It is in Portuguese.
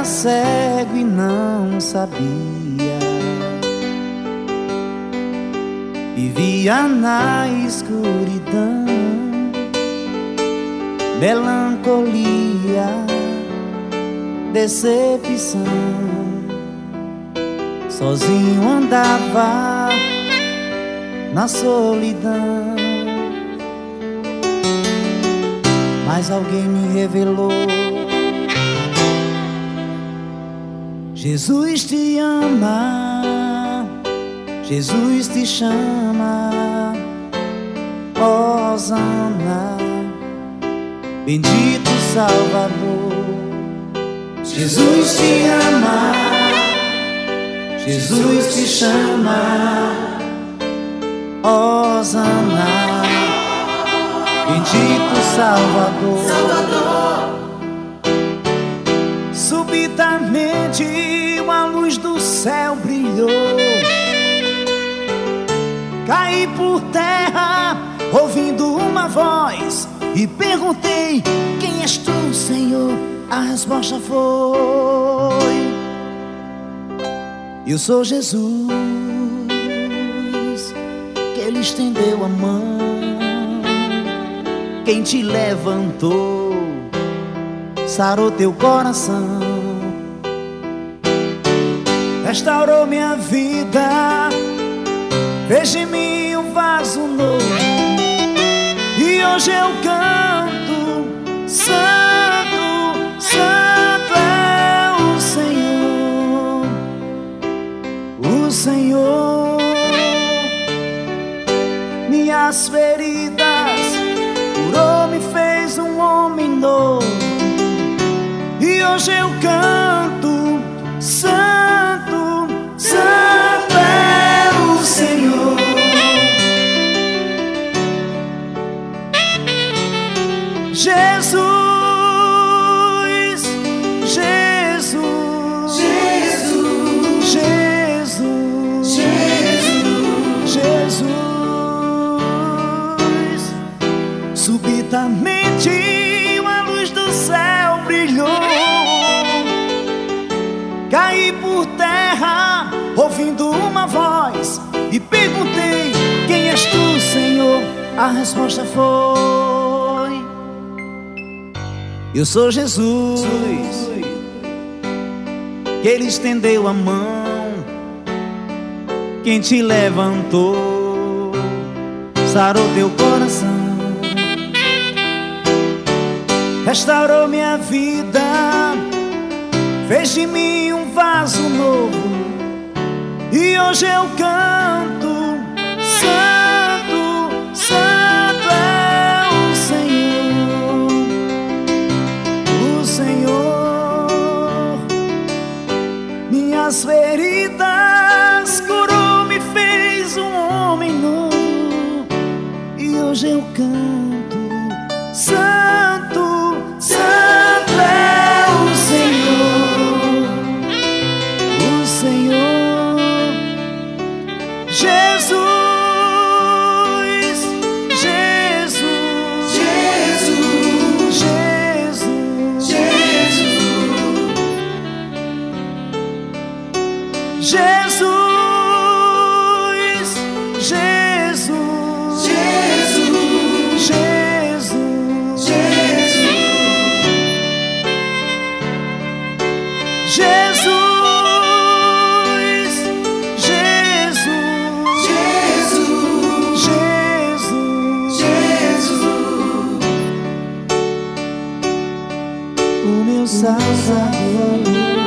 cego e não sabia, vivia na escuridão, melancolia, decepção. Sozinho andava na solidão, mas alguém me revelou: Jesus te ama, Jesus te chama, Hosana, bendito Salvador. Jesus te ama, Jesus te chama, Hosana, bendito Salvador. Subitamente uma luz do céu brilhou, caí por terra ouvindo uma voz e perguntei: quem és tu, Senhor? A resposta foi: eu sou Jesus, que Ele estendeu a mão, quem te levantou, sarou teu coração, restaurou minha vida, fez de mim um vaso novo, e hoje eu canto: Santo, Santo é o Senhor, o Senhor. Minhas feridas curou, me fez um homem novo, e hoje eu canto: Santo, Santo é o Senhor. Jesus, Jesus, Jesus, Jesus, Jesus, Jesus. Subitamente uma luz do céu brilhou, caí por terra ouvindo uma voz e perguntei: quem és tu, Senhor? A resposta foi: eu sou Jesus, que Ele estendeu a mão, quem te levantou, sarou teu coração, restaurou minha vida, fez de mim um vaso novo, e hoje eu canto: Santo, Santo é o Senhor, o Senhor. Minhas feridas curou, me fez um homem novo, e hoje eu canto: Santo, Santo é o Senhor, o Senhor. Jesus, Jesus, Jesus, Jesus, Jesus, Jesus, Jesus, Jesus, o meu Salvador.